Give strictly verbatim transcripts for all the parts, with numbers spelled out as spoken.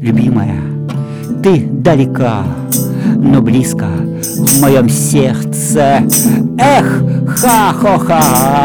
любимая, ты далека, но близко в моем сердце. Эх, ха-хо-ха,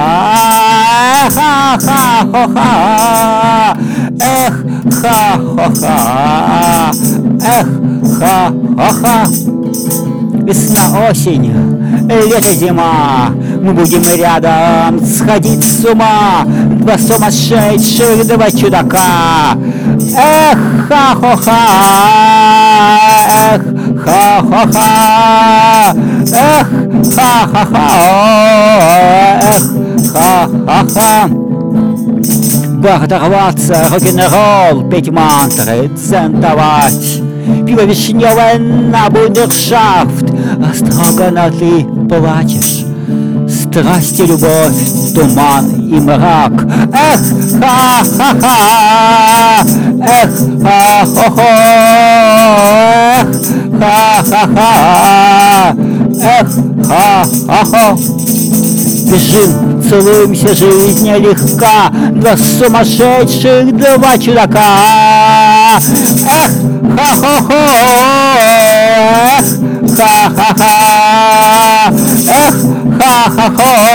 ха-ха-хо-ха, эх, ха-хо-ха, эх, ха-ха-ха. Весна, осень, лето, зима, мы будем рядом сходить с ума. Два сумасшедших, два чудака. Эх, ха-хо-ха, эх, ха-хо-ха, эх, ха-ха-ха, эх, ха-ха-ха. Бах, дорваться, рок-н-ролл, петь мантры, центовать. Пиво вишневое на бундершафт, а строго ты плачешь. Страсть и любовь, туман и мрак. Эх, ха-ха-ха, эх, ха-хо-хо, эх, ха-ха-ха, эх, ха-ха-хо. Бежим, целуемся, жизнь легка, два сумасшедших, два чудака. Эх, ха-хо-хо, эх, ха-ха-ха, эх, ха-ха-хо,